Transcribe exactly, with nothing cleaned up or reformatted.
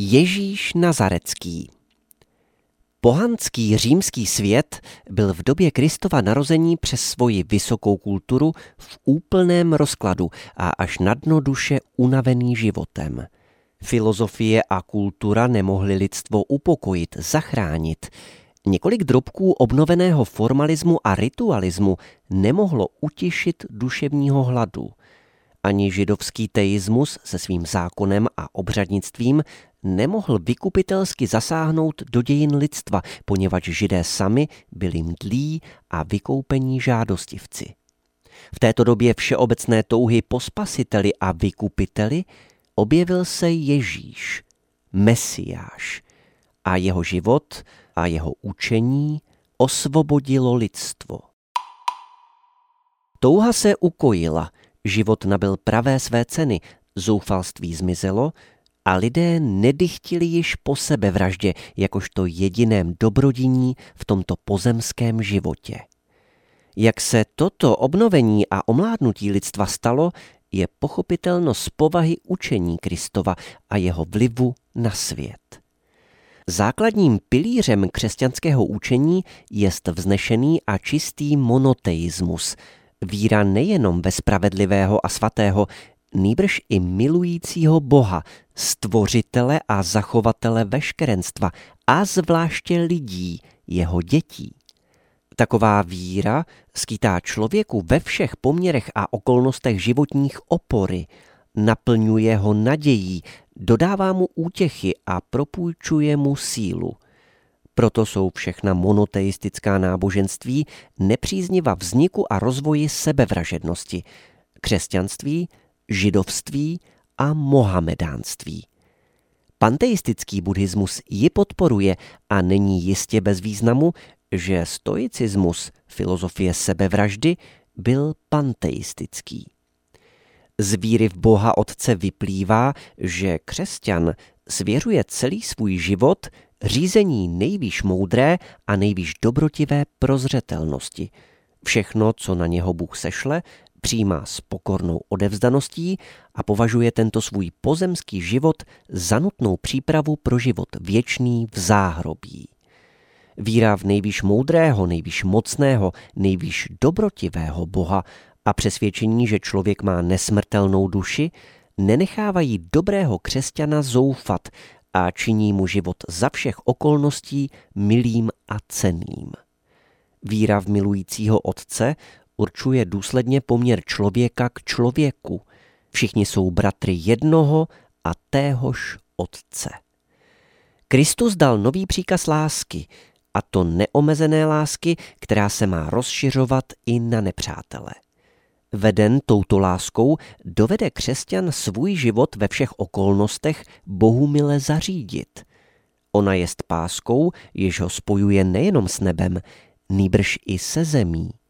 Ježíš Nazarecký. Pohanský římský svět byl v době Kristova narození přes svoji vysokou kulturu v úplném rozkladu a až na dno duše unavený životem. Filozofie a kultura nemohly lidstvo upokojit, zachránit. Několik drobků obnoveného formalismu a ritualismu nemohlo utišit duševního hladu. Ani židovský teismus se svým zákonem a obřadnictvím nemohl vykupitelsky zasáhnout do dějin lidstva, poněvadž Židé sami byli mdlí a vykoupení žádostivci. V této době všeobecné touhy po spasiteli a vykupiteli objevil se Ježíš, Mesiáš, a jeho život a jeho učení osvobodilo lidstvo. Touha se ukojila, život nabyl pravé své ceny, zoufalství zmizelo a lidé nedychtili již po sebevraždě jakožto jediném dobrodiní v tomto pozemském životě. Jak se toto obnovení a omládnutí lidstva stalo, je pochopitelno z povahy učení Kristova a jeho vlivu na svět. Základním pilířem křesťanského učení jest vznešený a čistý monoteismus, víra nejenom ve spravedlivého a svatého, nýbrž i milujícího Boha, stvořitele a zachovatele veškerenstva a zvláště lidí, jeho dětí. Taková víra skýtá člověku ve všech poměrech a okolnostech životních opory, naplňuje ho nadějí, dodává mu útěchy a propůjčuje mu sílu. Proto jsou všechna monoteistická náboženství nepřízniva vzniku a rozvoji sebevražednosti, křesťanství, židovství a mohamedánství. Panteistický buddhismus ji podporuje a není jistě bez významu, že stoicismus, filozofie sebevraždy, byl panteistický. Z víry v Boha Otce vyplývá, že křesťan svěřuje celý svůj život řízení nejvýš moudré a nejvýš dobrotivé prozřetelnosti. Všechno, co na něho Bůh sešle, přijímá s pokornou odevzdaností a považuje tento svůj pozemský život za nutnou přípravu pro život věčný v záhrobí. Víra v nejvýš moudrého, nejvýš mocného, nejvýš dobrotivého Boha a přesvědčení, že člověk má nesmrtelnou duši, nenechávají dobrého křesťana zoufat a činí mu život za všech okolností milým a cenným. Víra v milujícího Otce určuje důsledně poměr člověka k člověku. Všichni jsou bratry jednoho a téhož Otce. Kristus dal nový příkaz lásky, a to neomezené lásky, která se má rozšiřovat i na nepřátele. Veden touto láskou dovede křesťan svůj život ve všech okolnostech bohumile zařídit. Ona jest páskou, jež ho spojuje nejenom s nebem, nýbrž i se zemí.